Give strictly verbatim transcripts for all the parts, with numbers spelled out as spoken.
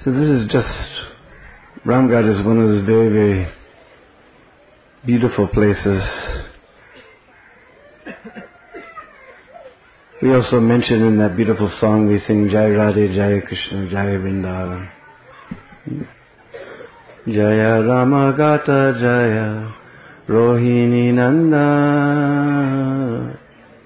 So this is just, Ramghat is one of those very, very beautiful places. We also mention in that beautiful song we sing, Jai Radhe, Jai Krishna, Jai Vrindavan. Jaya Ramagata Jaya Rohini Nanda.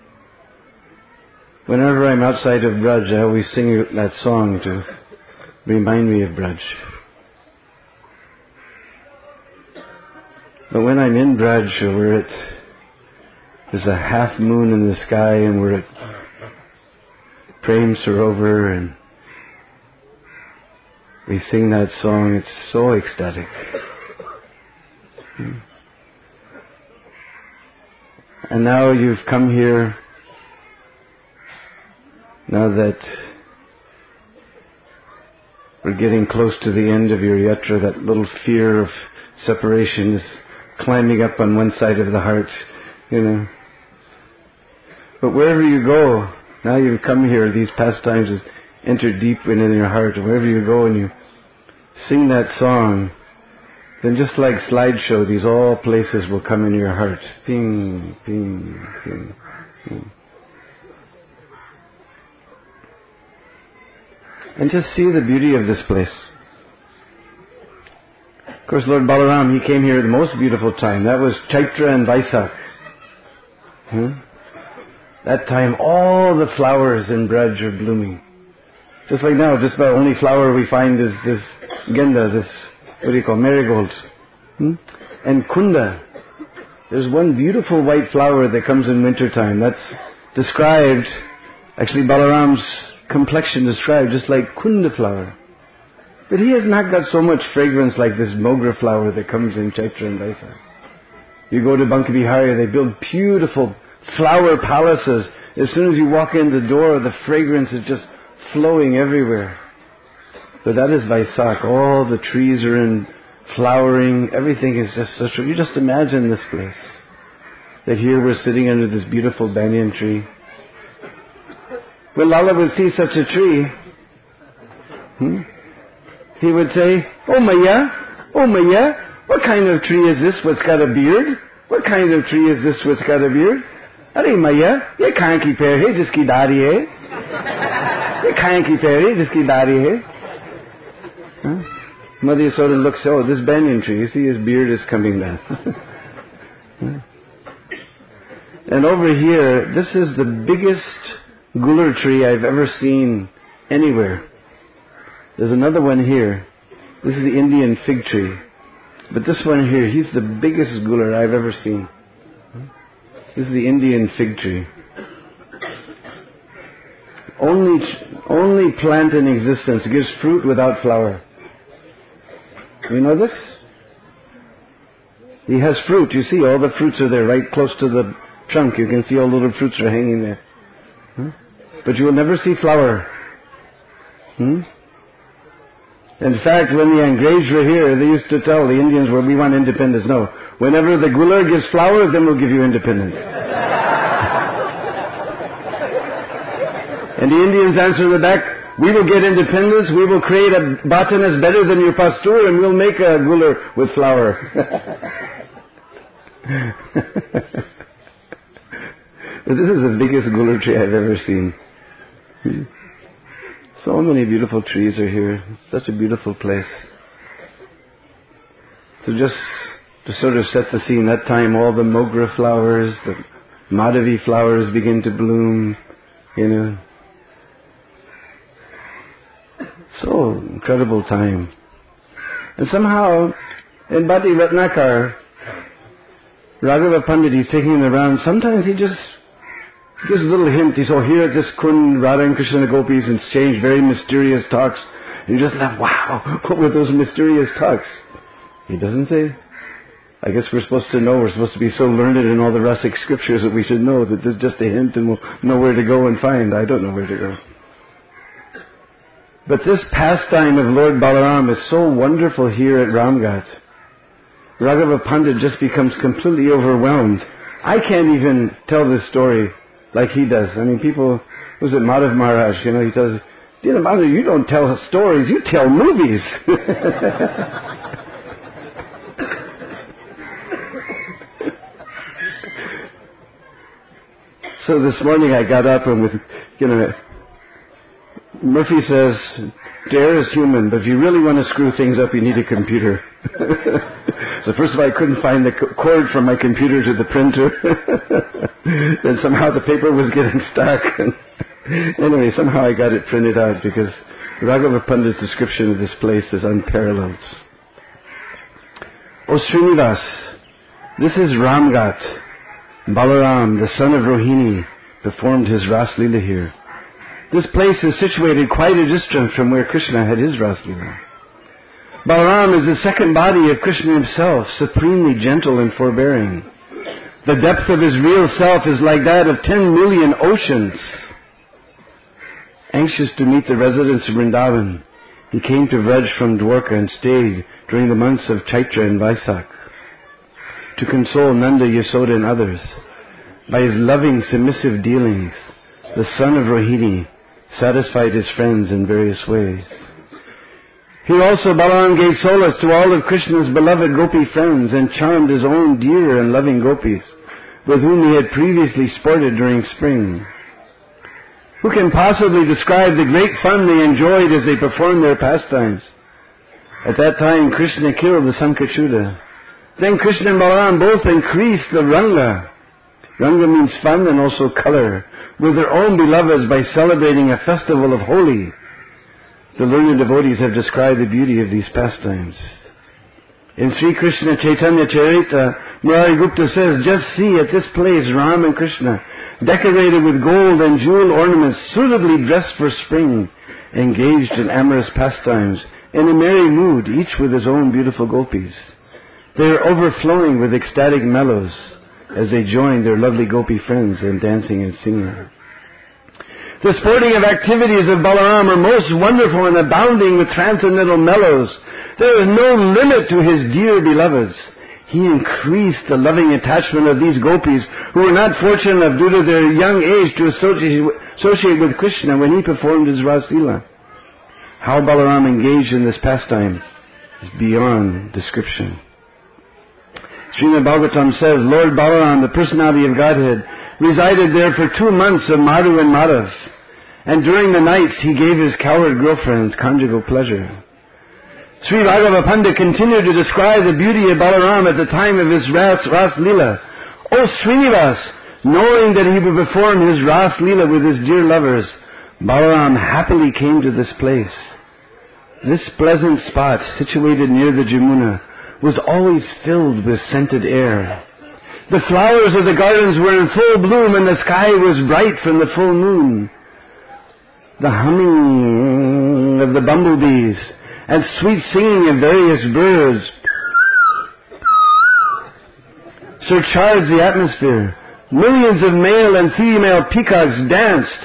Whenever I'm outside of Braj, I always sing that song to remind me of Braj. But when I'm in Braj, we're at, there's a half moon in the sky and we're at Prem Sarovar and we sing that song, it's so ecstatic. And now you've come here, now that we're getting close to the end of your yatra, that little fear of separation is climbing up on one side of the heart, you know. But wherever you go, now you've come here, these pastimes has entered deep within your heart, and wherever you go and you sing that song, then just like slideshow, these all places will come into your heart. Ping, ping, ping, ping. And just see the beauty of this place. Of course, Lord Balaram, he came here at the most beautiful time. That was Chaitra and Vaisak. Hmm? That time, all the flowers in Braj are blooming. Just like now, just about the only flower we find is this Genda, this, what do you call, marigold. Hmm? And Kunda. There's one beautiful white flower that comes in winter time. That's described, actually Balaram's complexion described just like Kunda flower. But he has not got so much fragrance like this Mogra flower that comes in Chaitra and Vaisak. You go to Banka Bihari, they build beautiful flower palaces. As soon as you walk in the door, the fragrance is just flowing everywhere. But that is Vaisak. All the trees are in flowering. Everything is just such a... You just imagine this place. That here we're sitting under this beautiful banyan tree. When Lala would see such a tree, hmm, he would say, "Oh Maya, oh Maya, what kind of tree is this what's got a beard? What kind of tree is this what's got a beard? Arey Maya, ye kahan ki peir hai jiski daari hai? Ye kahan ki peir hai jiski daari hai?" Huh? Mother sort of looks, oh, this banyan tree, you see his beard is coming down. And over here, this is the biggest gular tree I've ever seen anywhere. There's another one here. This is the Indian fig tree. But this one here, he's the biggest gular I've ever seen. This is the Indian fig tree. Only, only plant in existence gives fruit without flower. You know this? He has fruit. You see, all the fruits are there, right close to the trunk. You can see all the little fruits are hanging there. Hmm? But you will never see flower. Hmm? In fact, when the Angrez were here, they used to tell the Indians, well, we want independence. No. Whenever the gular gives flower, then we'll give you independence. And the Indians answer back, we will get independence, we will create a botanist better than your pastur, and we'll make a gular with flower. But this is the biggest gular tree I've ever seen. So many beautiful trees are here. It's such a beautiful place. So just to sort of set the scene, that time all the Mogra flowers, the Madhavi flowers begin to bloom, you know. So incredible time. And somehow, in Bhatti Ratnakar, Raghava Pandit, he's taking it around, sometimes he just gives a little hint. He says, oh, here at this Kund, Radha and Krishna and the Gopis exchange very mysterious talks. And you just laugh, wow, what were those mysterious talks? He doesn't say. I guess we're supposed to know, we're supposed to be so learned in all the Rasic scriptures that we should know that there's just a hint and we'll know where to go and find. I don't know where to go. But this pastime of Lord Balaram is so wonderful here at Ramghat. Raghava Pandit just becomes completely overwhelmed. I can't even tell this story like he does. I mean, people, was it Madhav Maharaj, you know, he tells, Dear Mother, you don't tell stories, you tell movies. So this morning I got up and with, you know, Murphy says, dare is human, but if you really want to screw things up, you need a computer. So first of all, I couldn't find the cord from my computer to the printer. Then somehow the paper was getting stuck. Anyway, somehow I got it printed out because Raghava Pandit's description of this place is unparalleled. O Srinivas, this is Ramghat. Balaram, the son of Rohini, performed his Ras Leela here. This place is situated quite a distance from where Krishna had his Ras Leela. Balaram is the second body of Krishna himself, supremely gentle and forbearing. The depth of his real self is like that of ten million oceans. Anxious to meet the residents of Vrindavan, he came to Vraj from Dwarka and stayed during the months of Chaitra and Vaisak. To console Nanda, Yasoda and others, by his loving, submissive dealings, the son of Rohini satisfied his friends in various ways. Here also Balaram gave solace to all of Krishna's beloved gopi friends and charmed his own dear and loving gopis, with whom he had previously sported during spring. Who can possibly describe the great fun they enjoyed as they performed their pastimes? At that time Krishna killed the Sankachuda. Then Krishna and Balaram both increased the Ranga. Ranga means fun and also color, with their own beloveds by celebrating a festival of Holi. The learned devotees have described the beauty of these pastimes. In Sri Krishna Chaitanya Charita, Murari Gupta says, just see at this place Ram and Krishna, decorated with gold and jewel ornaments, suitably dressed for spring, engaged in amorous pastimes, in a merry mood, each with his own beautiful gopis. They are overflowing with ecstatic mellows as they join their lovely gopi friends in dancing and singing. The sporting of activities of Balaram are most wonderful and abounding with transcendental mellows. There is no limit to his dear beloveds. He increased the loving attachment of these gopis who were not fortunate enough due to their young age to associate, associate with Krishna when he performed his Ras Leela. How Balaram engaged in this pastime is beyond description. Srimad Bhagavatam says, Lord Balaram, the personality of Godhead, resided there for two months of Madhu and Madhav, and during the nights he gave his cowherd girlfriends conjugal pleasure. Sri Raghava Pandit continued to describe the beauty of Balaram at the time of his Ras, Ras Leela. O Srinivas, knowing that he would perform his Ras Leela with his dear lovers, Balaram happily came to this place. This pleasant spot, situated near the Jamuna, was always filled with scented air. The flowers of the gardens were in full bloom and the sky was bright from the full moon. The humming of the bumblebees and sweet singing of various birds surcharged the atmosphere. Millions of male and female peacocks danced,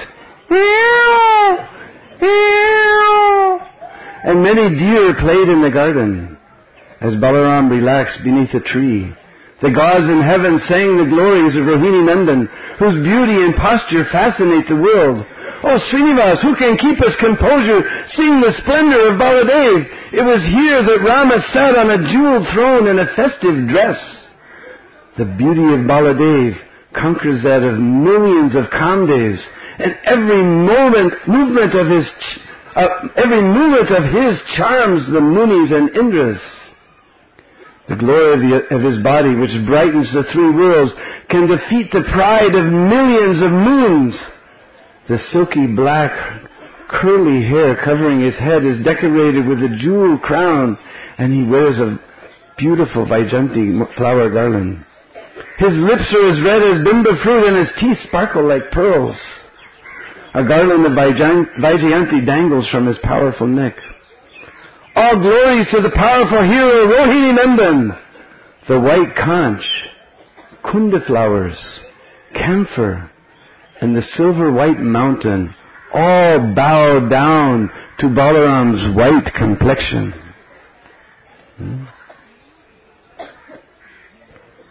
and many deer played in the garden. As Balaram relaxed beneath a tree, the gods in heaven sang the glories of Rohini Nandan, whose beauty and posture fascinate the world. Oh Srinivas, who can keep his composure, seeing the splendor of Baladev? It was here that Rama sat on a jeweled throne in a festive dress. The beauty of Baladev conquers that of millions of Kamdevs, and every moment, movement of his, uh, every movement of his charms the Munis and Indras. The glory of, the, of his body, which brightens the three worlds, can defeat the pride of millions of moons. The silky black, curly hair covering his head is decorated with a jewel crown, and he wears a beautiful Vaijayanti flower garland. His lips are as red as bimba fruit, and his teeth sparkle like pearls. A garland of Vaijayanti dangles from his powerful neck. All glories to the powerful hero Rohini Nandan. The white conch, kunda flowers, camphor, and the silver white mountain all bow down to Balaram's white complexion. Hmm?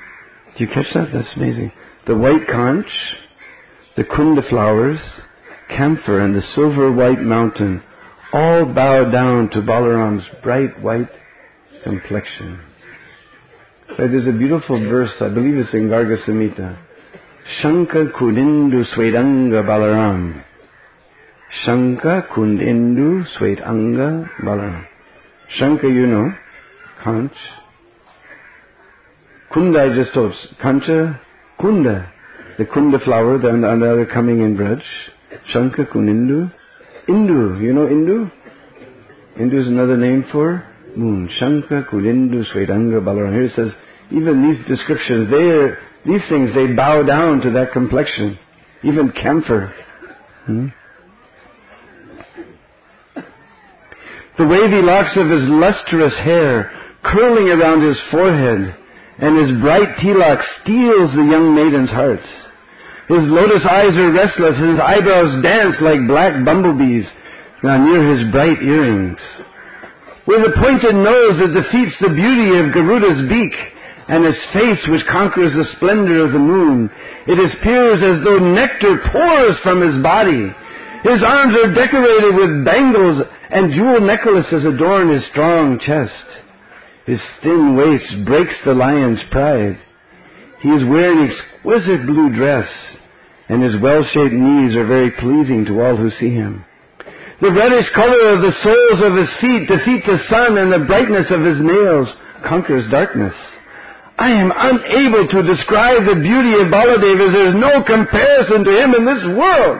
Do you catch that? That's amazing. The white conch, the kunda flowers, camphor and the silver white mountain all bow down to Balaram's bright white complexion. Right, there's a beautiful verse, I believe it's in Garga Samhita. Shanka Kundindu Svedanga Balaram. Shanka Kundindu Svedanga Balaram. Shanka, you know, conch. Kunda, I just told. Kancha, Kunda. The Kunda flower, the, the other coming in Braj. Shanka Kundindu. Indu, you know Indu? Indu is another name for moon. Shanka Kundindu Svedanga Balaram. Here it says, even these descriptions, they are, these things, they bow down to that complexion. Even camphor. Hmm? The wavy locks of his lustrous hair curling around his forehead, and his bright tilak steals the young maiden's hearts. His lotus eyes are restless, his eyebrows dance like black bumblebees now near his bright earrings. With a pointed nose that defeats the beauty of Garuda's beak, and his face which conquers the splendor of the moon, it appears as though nectar pours from his body. His arms are decorated with bangles, and jewel necklaces adorn his strong chest. His thin waist breaks the lion's pride. He is wearing exquisite blue dress, and his well-shaped knees are very pleasing to all who see him. The reddish color of the soles of his feet defeat the sun, and the brightness of his nails conquers darkness. I am unable to describe the beauty of Baladeva, as there is no comparison to him in this world.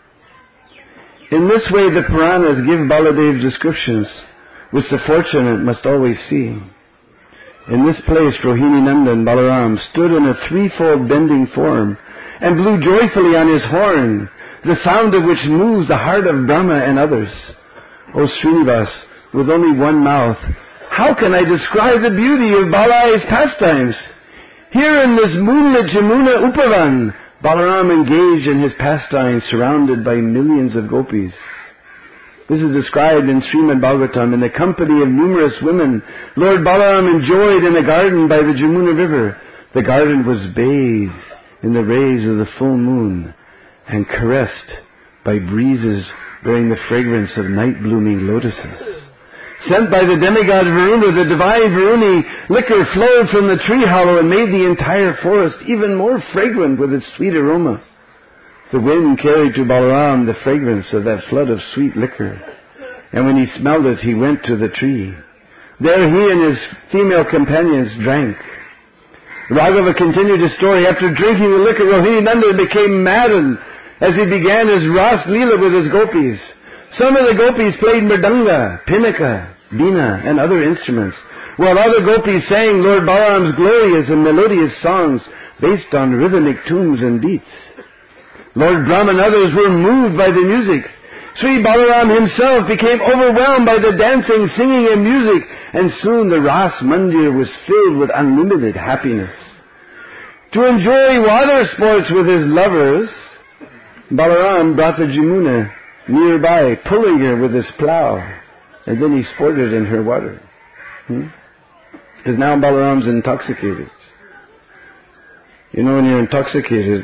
In this way the Puranas give Baladeva descriptions, which the fortunate must always see. In this place Rohini Nandan Balaram stood in a threefold bending form, and blew joyfully on his horn, the sound of which moves the heart of Brahma and others. O Srinivas, with only one mouth, how can I describe the beauty of Balai's pastimes? Here in this moonlit Jamuna Upavan, Balaram engaged in his pastimes surrounded by millions of gopis. This is described in Srimad Bhagavatam. In the company of numerous women, Lord Balaram enjoyed in a garden by the Jamuna river. The garden was bathed in the rays of the full moon and caressed by breezes bearing the fragrance of night-blooming lotuses. Sent by the demigod Varuna, the divine Varuni liquor flowed from the tree hollow and made the entire forest even more fragrant with its sweet aroma. The wind carried to Balaram the fragrance of that flood of sweet liquor, and when he smelled it, he went to the tree. There he and his female companions drank. Raghava continued his story. After drinking the liquor, Rohini Nandan became maddened as he began his Ras Leela with his gopis. Some of the gopis played mridanga, pinaka, veena, and other instruments, while other gopis sang Lord Balaram's glorious and melodious songs based on rhythmic tunes and beats. Lord Brahma and others were moved by the music. Sri Balaram himself became overwhelmed by the dancing, singing, and music, and soon the Ras Mandir was filled with unlimited happiness. To enjoy water sports with his lovers, Balaram brought the Jamuna nearby, pulling her with his plow, and then he sported in her water. Hmm? Because now Balaram's intoxicated. You know, when you're intoxicated,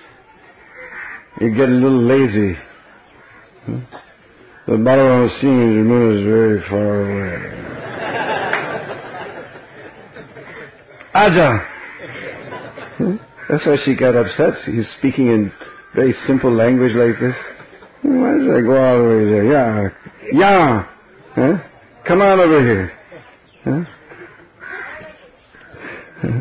you get a little lazy. Hmm? But Balaram was seeing the Jamuna is very far away. Aja! Hmm? That's why she got upset. He's speaking in very simple language like this. Why does I go all the way there? Yeah. Yeah. Huh? Come on over here. Huh? Huh?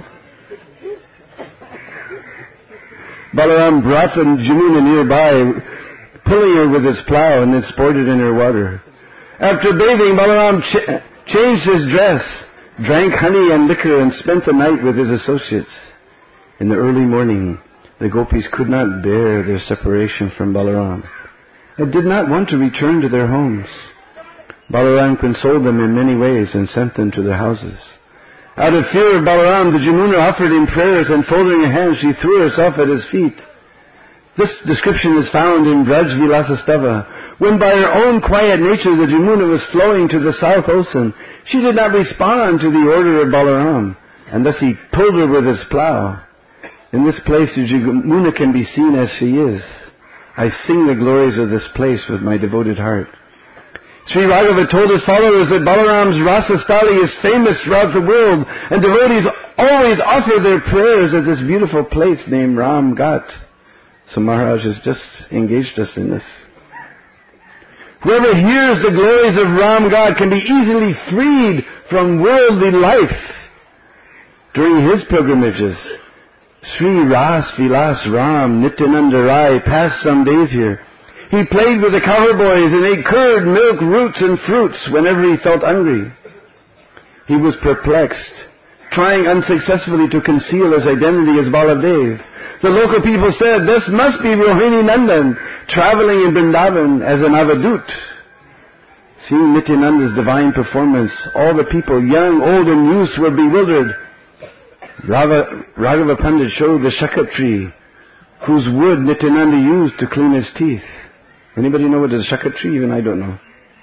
Balaram brought the Jamuna nearby, pulling her with his plow, and then sported in her water. After bathing, Balaram ch- changed his dress, drank honey and liquor, and spent the night with his associates. In the early morning, the gopis could not bear their separation from Balaram and did not want to return to their homes. Balaram consoled them in many ways and sent them to their houses. Out of fear of Balaram, the Jamuna offered him prayers, and folding her hands, she threw herself at his feet. This description is found in Braj Vilasa Stava. When by her own quiet nature the Jamuna was flowing to the south ocean, she did not respond to the order of Balaram, and thus he pulled her with his plow. In this place the Jamuna can be seen as she is, I sing the glories of this place with my devoted heart. Sri Raghava told his followers that Balaram's Rasa Stali is famous throughout the world, and devotees always offer their prayers at this beautiful place named Ram Ghat. So Maharaj has just engaged us in this. Whoever hears the glories of Ram Ghat can be easily freed from worldly life. During his pilgrimages, Sri Ras Vilas Ram Nityananda Rai passed some days here. He played with the cowboys and ate curd, milk, roots and fruits whenever he felt hungry. He was perplexed, trying unsuccessfully to conceal his identity as Baladev. The local people said, this must be Rohini Nandan, traveling in Vrindavan as an avadut. Seeing Nityananda's divine performance, all the people, young, old and youths, were bewildered. Rava, Raghava Pandit showed the shakat tree, whose wood Nityananda used to clean his teeth. Anybody know what is a shakat tree? Even I don't know.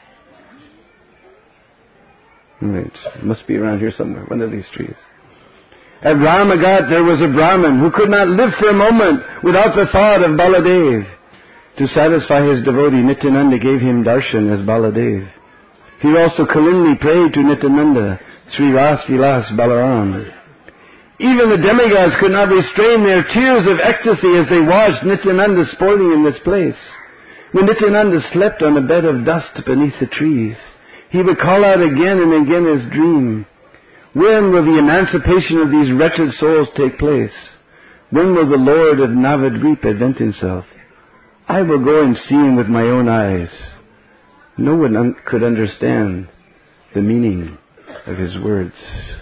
Right. It must be around here somewhere, one of these trees. At Ramaghat there was a Brahmin who could not live for a moment without the thought of Baladev. To satisfy his devotee, Nityananda gave him darshan as Baladev. He also culinarily prayed to Nityananda, Sri Ras Vilas Balaram. Even the demigods could not restrain their tears of ecstasy as they watched Nityananda sporting in this place. When Nityananda slept on a bed of dust beneath the trees, he would call out again and again his dream, when will the emancipation of these wretched souls take place? When will the Lord of Navadvip advent himself? I will go and see him with my own eyes. No one un- could understand the meaning of his words.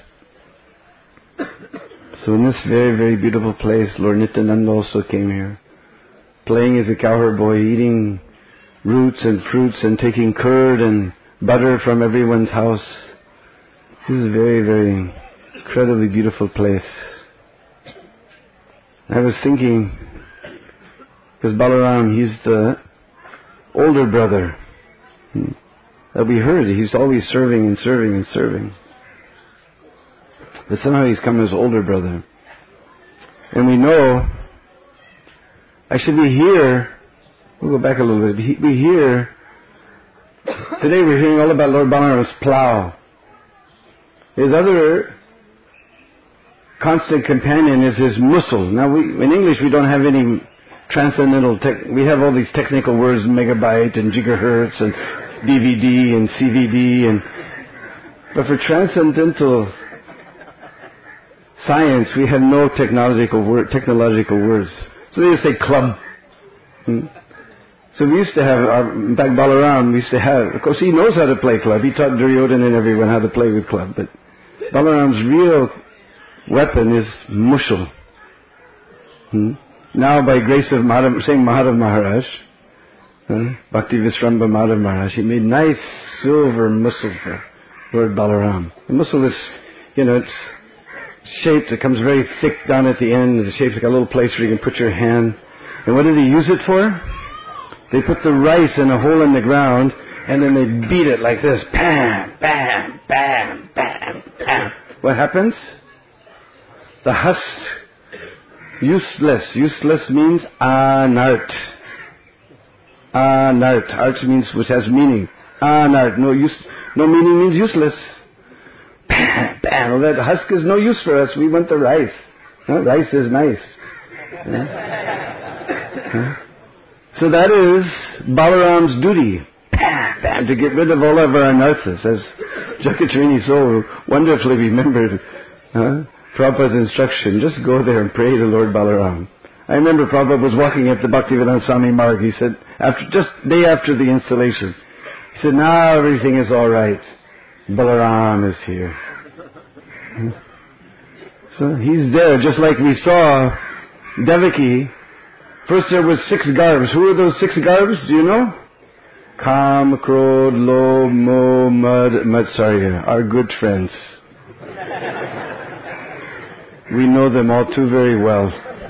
So in this very, very beautiful place, Lord Nityananda also came here, playing as a cowherd boy, eating roots and fruits and taking curd and butter from everyone's house. This is a very, very incredibly beautiful place. I was thinking, because Balaram, he's the older brother. That we heard, he's always serving and serving and serving. But somehow he's come as older brother. And we know, actually we hear, we'll go back a little bit, we hear, today we're hearing all about Lord Balaram's plow. His other constant companion is his muscle. Now we, in English we don't have any transcendental, tech, we have all these technical words, megabyte and gigahertz and D V D and C V D, and but for transcendental science we have no technological word, technological words. So they just say club. Hmm? So we used to have, our, in fact Balaram, we used to have, of course he knows how to play club. He taught Duryodhana and everyone how to play with club, but Balaram's real weapon is mushal. Hmm? Now by grace of Madhav, saying Madhav Maharaj, huh? Bhakti Visramba Madhav Maharaj, he made nice silver mussel for Lord Balaram. The mussel is, you know, it's shaped, it comes very thick down at the end, the shape's like a little place where you can put your hand. And what did he use it for? They put the rice in a hole in the ground, and then they beat it like this. Bam, bam, bam, bam, bam. What happens? The husk, useless. Useless means anart. Anart. Art means which has meaning. Anart. No use. No meaning means useless. Bam, bam. Well, that husk is no use for us. We want the rice. Huh? Rice is nice. Huh? Huh? So that is Balaram's duty, bam, bam, to get rid of all of our anarthas, as Jakatrini so wonderfully remembered huh? Prabhupada's instruction. Just go there and pray to Lord Balaram. I remember Prabhupada was walking at the Bhaktivedanta Swami Marg. He said, after just day after the installation, he said, now everything is all right. Balaram is here. So he's there, just like we saw Devaki. First there was six garbs. Who are those six garbs? Do you know? Kam, Krodh, Lobh, Moh, Mad, Matsarya, our good friends. We know them all too very well.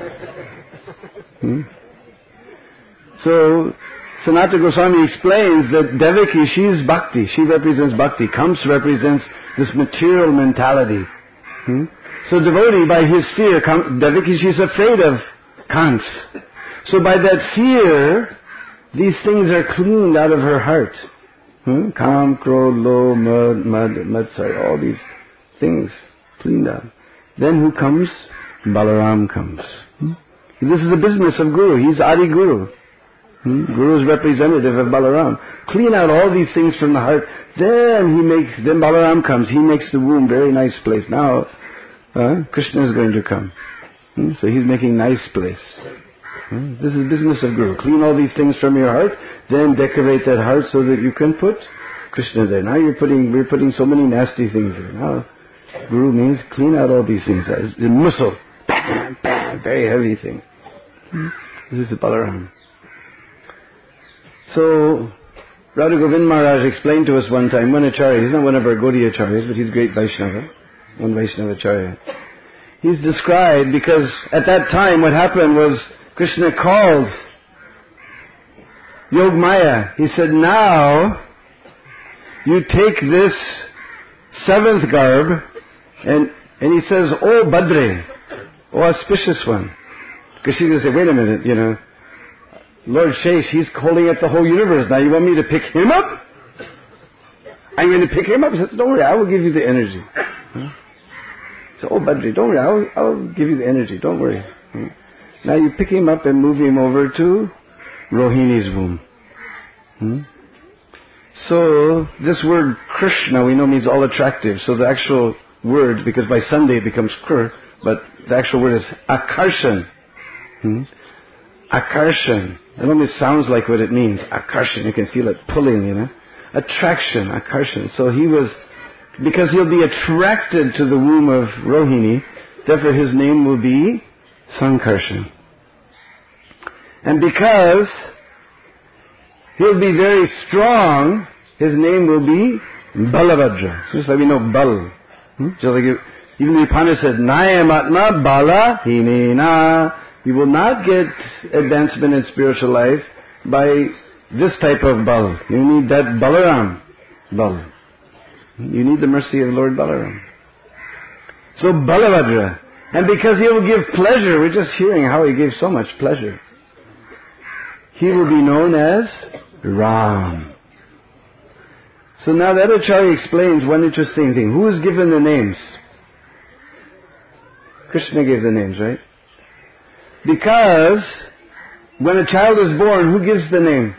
Hmm? So, Sanatana Goswami explains that Devaki, she is bhakti. She represents bhakti. Kamsa represents this material mentality. Hmm? So devotee, by his fear, Devaki, she's afraid of Kans. So by that fear, these things are cleaned out of her heart. Hmm? Kam, Krodh, Lobh, Mad, Mad, Matsar, all these things cleaned out. Then who comes? Balaram comes. Hmm? This is the business of Guru. He's Adi Guru. Hmm? Guru is representative of Balaram. Clean out all these things from the heart. Then he makes, then Balaram comes. He makes the womb very nice place. Now, uh, Krishna is going to come. Hmm? So he's making nice place. Hmm? This is business of Guru. Clean all these things from your heart. Then decorate that heart so that you can put Krishna there. Now you're putting, we're putting so many nasty things there. Now, Guru means clean out all these things. The muscle. Bam, bam, very heavy thing. Hmm? This is Balaram. So, Radha Govind Maharaj explained to us one time, one Acharya, he's not one of our Gaudiya Acharyas, but he's a great Vaishnava, one Vaishnava Acharya. He's described because at that time what happened was Krishna called Yogmaya. He said, now you take this seventh garb, and, and he says, oh Badre, oh auspicious one. Because she's going to say, wait a minute, you know, Lord Shesh, he's holding up the whole universe. Now you want me to pick him up? I'm going to pick him up? He says, don't worry, I will give you the energy. Huh? So, oh Badri, don't worry, I'll, I'll give you the energy, don't worry. Huh? Now you pick him up and move him over to Rohini's womb. Hmm? So, this word Krishna we know means all attractive. So the actual word, because by Sunday it becomes Kr, but the actual word is Akarshan. Hmm? Akarshan. It almost sounds like what it means. Akarshan. You can feel it pulling, you know. Attraction. Akarshan. So he was, because he'll be attracted to the womb of Rohini, therefore his name will be Sankarshan. And because he'll be very strong, his name will be Balabhadra. Just like we know Bal. Hmm? Just like you, even the Upanishad said, Nayamatma Bala Hinena. You will not get advancement in spiritual life by this type of Bal. You need that Balaram Bal. You need the mercy of Lord Balaram. So Balabhadra. And because he will give pleasure, we're just hearing how he gave so much pleasure. He will be known as Ram. So now that Acharya explains one interesting thing. Who is given the names? Krishna gave the names, right? Because when a child is born, who gives the name?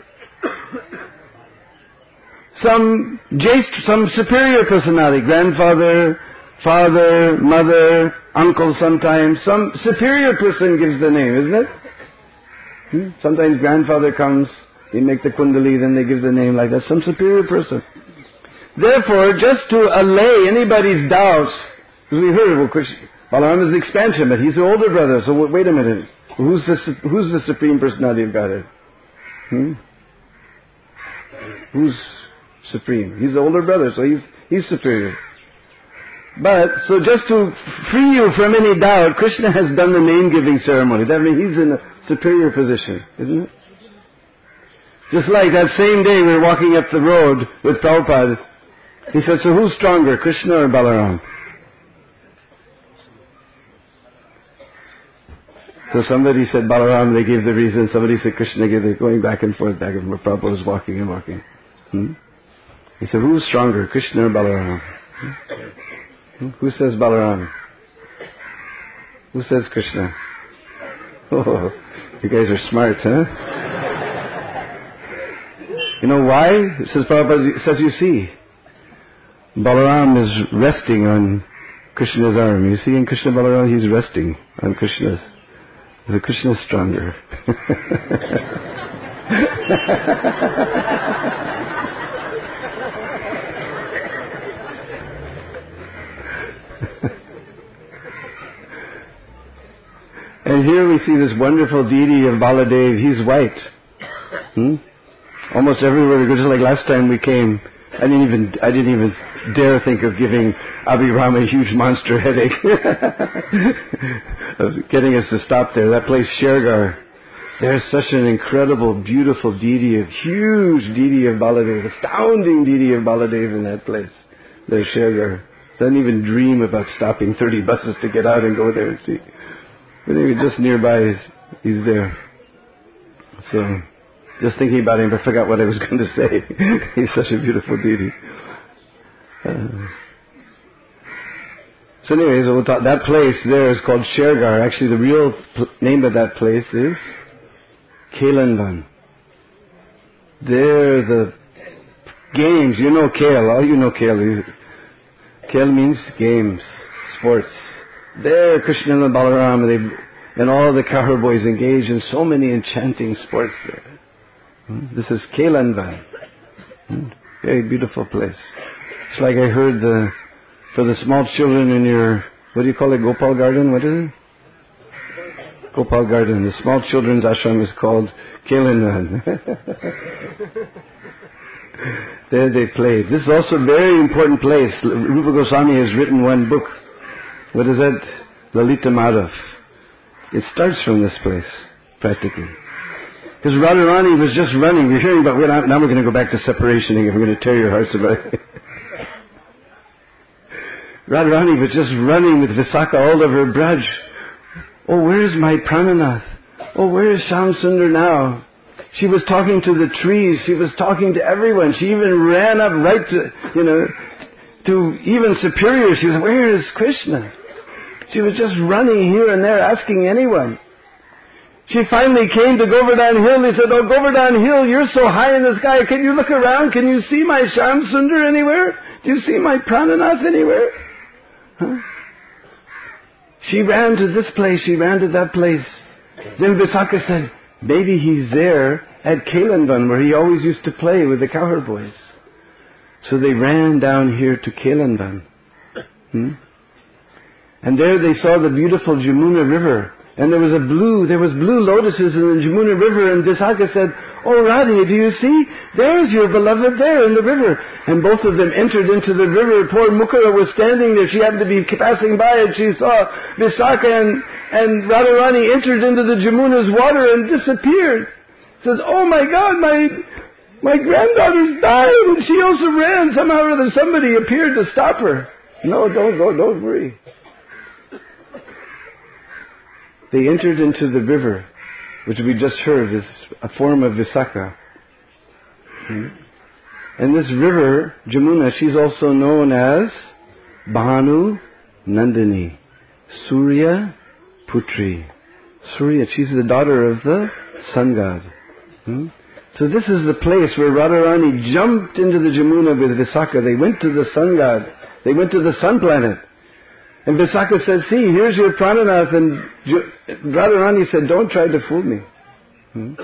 Some Jyesht, some superior personality, grandfather, father, mother, uncle sometimes. Some superior person gives the name, isn't it? Hmm? Sometimes grandfather comes, they make the kundali, then they give the name like that. Some superior person. Therefore, just to allay anybody's doubts, because we heard, well, Krishna, Balaram is the expansion, but he's the older brother, so wait a minute. Who's the, who's the Supreme Personality of Godhead? Hmm? Who's supreme? He's the older brother, so he's, he's superior. But, so just to free you from any doubt, Krishna has done the name-giving ceremony. That means he's in a superior position, isn't it? Just like that same day we were walking up the road with Prabhupada, he said, so who's stronger, Krishna or Balaram? So somebody said Balaram, they gave the reason. Somebody said Krishna, gave it, going back and forth, back and forth. Prabhupada was walking and walking. Hmm? He said, who's stronger, Krishna or Balaram? Hmm? Who says Balaram? Who says Krishna? Oh, you guys are smart, huh? You know why? It says Prabhupada, it says, you see, Balaram is resting on Krishna's arm. You see in Krishna Balaram, he's resting on Krishna's. The Krishna is stronger. And here we see this wonderful deity of Baladev. He's white. Hmm? Almost everywhere we go, just like last time we came, I didn't even, I didn't even dare think of giving Abhiram a huge monster headache. Of getting us to stop there. That place, Shergar. There's such an incredible, beautiful deity, a huge deity of Baladev, astounding deity of Baladev in that place. There's Shergar. Doesn't even dream about stopping thirty buses to get out and go there and see. But even just nearby, he's, he's there. So, just thinking about him, I forgot what I was going to say. He's such a beautiful deity. Uh, so anyways, we'll talk, that place there is called Shergar. Actually, the real pl- name of that place is Kelanban. There, the games, you know Kale, all you know Kale. Kale means games, sports. There, Krishna and Balaram, they, and all the Kahar boys engage in so many enchanting sports there. Hmm? This is Kelanban. Hmm? Very beautiful place. It's like I heard the, for the small children in your, what do you call it, Gopal Garden? What is it? Gopal Garden. The small children's ashram is called Kelanban. There they played. This is also a very important place. Rupa Goswami has written one book. What is that? Lalita Madhav. It starts from this place, practically. Because Radharani was just running. We're hearing about, now we're going to go back to separation again. We're going to tear your hearts about it. Radharani was just running with Visakha all over Braj. Oh, where is my Prananath? Oh, where is Shyam Sundar now? She was talking to the trees. She was talking to everyone. She even ran up right to, you know, to even superior. She was, where is Krishna? She was just running here and there, asking anyone. She finally came to Govardhan Hill. He said, oh, Govardhan Hill, you're so high in the sky. Can you look around? Can you see my Shyam Sundar anywhere? Do you see my Prananath anywhere? Huh? She ran to this place. She ran to that place. Then Visakha said, maybe he's there at Kelanban where he always used to play with the Kahar boys. So they ran down here to Kelanban. Hmm? And there they saw the beautiful Jamuna River. And there was a blue, there was blue lotuses in the Jamuna River. And Visakha said, oh Radhi, do you see? There's your beloved there in the river. And both of them entered into the river. Poor Mukara was standing there. She happened to be passing by and she saw Visakha and, and Radharani entered into the Jamuna's water and disappeared. Says, oh my God, my, my granddaughter's died. And she also ran. Somehow or other somebody appeared to stop her. No, don't go, don't worry. They entered into the river, which we just heard is a form of Visakha. Hmm? And this river, Jamuna, she's also known as Bhanu Nandini, Surya Putri. Surya, she's the daughter of the sun god. Hmm? So this is the place where Radharani jumped into the Jamuna with Visakha. They went to the sun god. They went to the sun planet. And Visakha said, see, here's your Prananath. And Radharani said, don't try to fool me. Hmm?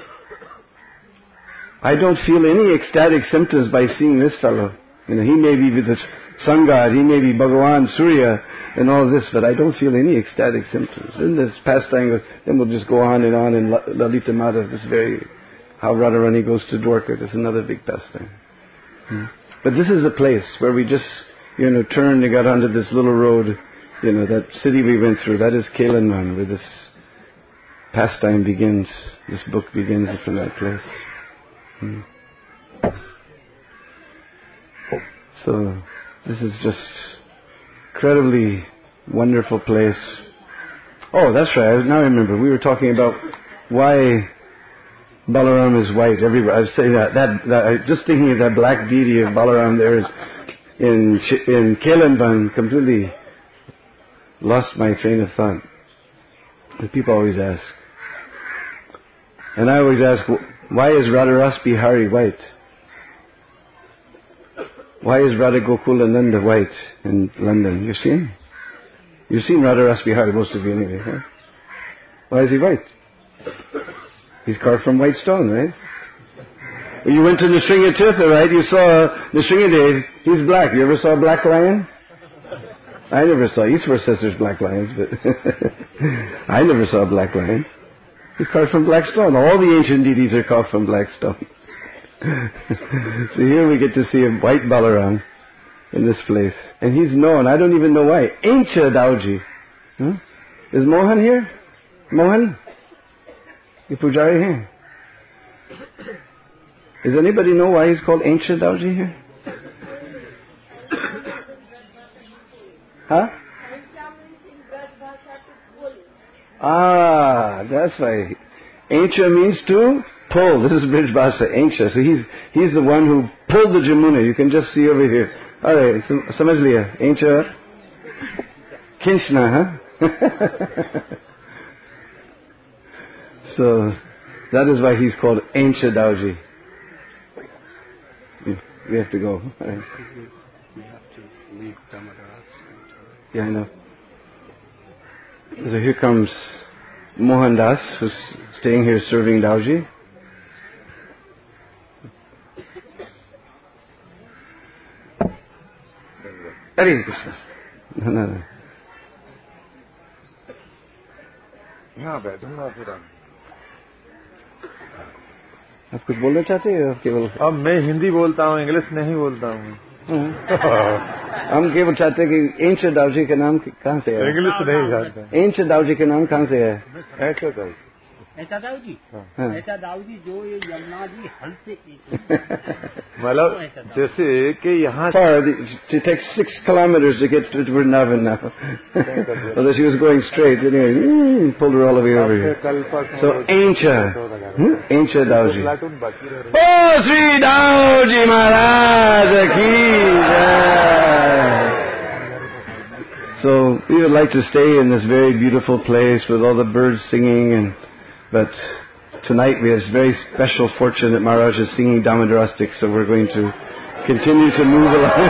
I don't feel any ecstatic symptoms by seeing this fellow. You know, he may be the sun god, he may be Bhagavan, Surya, and all this, but I don't feel any ecstatic symptoms. In this pastime, then we'll just go on and on in Lalita Madhav. This very, how Radharani goes to Dwarka, that's another big pastime. Hmm? But this is a place where we just, you know, turned and got onto this little road. You know, that city we went through, that is Kelanban, where this pastime begins. This book begins from that place. Hmm. So, this is just incredibly wonderful place. Oh, that's right, now I remember. We were talking about why Balaram is white everywhere. I was saying that, that, that I, just thinking of that black deity of Balaram there is in, in Kelanban, completely lost my train of thought. And people always ask. And I always ask, why is Radharas Bihari white? Why is Radha Gokulananda white in London? You've seen? You've seen Radharas Bihari, most of you anyway, huh? Why is he white? He's carved from white stone, right? When you went to Nrsinga Tirtha, right, you saw Nrsingadev, he's black. You ever saw a black lion? I never saw, Eastward says there's black lions, but I never saw a black lion. He's carved from black stone. All the ancient deities are carved from black stone. So here we get to see a white Balaram in this place. And he's known, I don't even know why. Aincha Dauji. Huh? Is Mohan here? Mohan? You Pujari here? Does anybody know why he's called Aincha Dauji here? Huh? Ah, that's why. Aincha means to pull. This is Brij Bhasa, Encha. So he's he's the one who pulled the Jamuna. You can just see over here. Alright, samajh liya. Encha. Kinchna, huh? So that is why he's called Encha Dauji. We have to go. Right. We have to leave Damodar. Yeah, I know. So here comes Mohan Das, who's staying here serving Dauji. Hare Krishna. No, no, no. यहाँ बैठूंगा फिर आप आप कुछ बोलना चाहते हैं केवल? अब मैं हिंदी बोलता हूँ, इंग्लिश नहीं बोलता हूँ. हम केवल चाहते हैं कि एंचा दाऊजी का नाम कहाँ से है? इंग्लिश नहीं जानता. एंचा दाऊजी का नाम कहाँ से है? ऐसा दाऊजी. ऐसा दाऊजी. ऐसा दाऊजी जो ये यमुना जी हल से मतलब जैसे कि यहाँ it takes six kilometers to get to Vrindavan now. Although she was going straight, anyway, mm, pulled her all the way over here. So Encha, hmm? Encha Dauji. Oh, Sri Dauji Maharaj ki jai. So we would like to stay in this very beautiful place with all the birds singing, and but tonight we have very special fortune that Maharaj is singing Damodarastic, so we're going to continue to move along.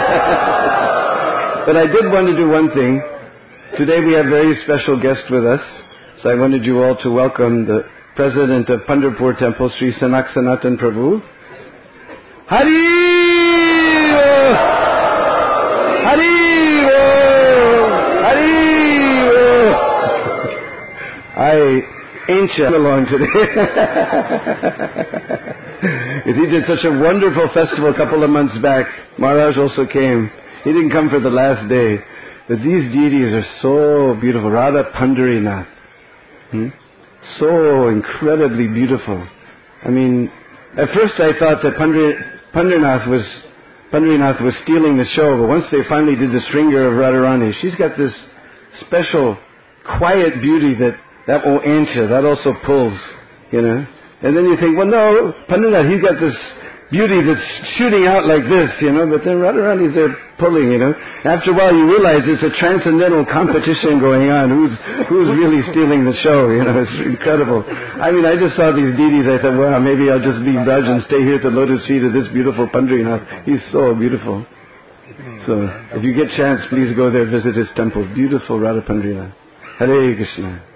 But I did want to do one thing. Today we have very special guest with us, so I wanted you all to welcome the President of Pandharpur Temple, Sri Sanak Sanatan Prabhu. Hari! Hari! Hari! I Encha along today. He did such a wonderful festival a couple of months back. Maharaj also came. He didn't come for the last day. But these deities are so beautiful. Radha Pandharinath. Hmm? So incredibly beautiful. I mean, at first I thought that Pandar, Pandharinath was Pandharinath was stealing the show, but once they finally did the Sringar of Radharani, she's got this special quiet beauty that That will answer. That also pulls, you know. And then you think, well, no, Pandharinath, he's got this beauty that's shooting out like this, you know. But then Radharani's there pulling, you know. After a while, you realize it's a transcendental competition going on. Who's who's really stealing the show? You know, it's incredible. I mean, I just saw these deities. I thought, well, maybe I'll just leave Braj and stay here at the lotus feet of this beautiful Pandharinath. He's so beautiful. So, if you get chance, please go there, visit his temple. Beautiful Radha Pandharinath. Hare Krishna.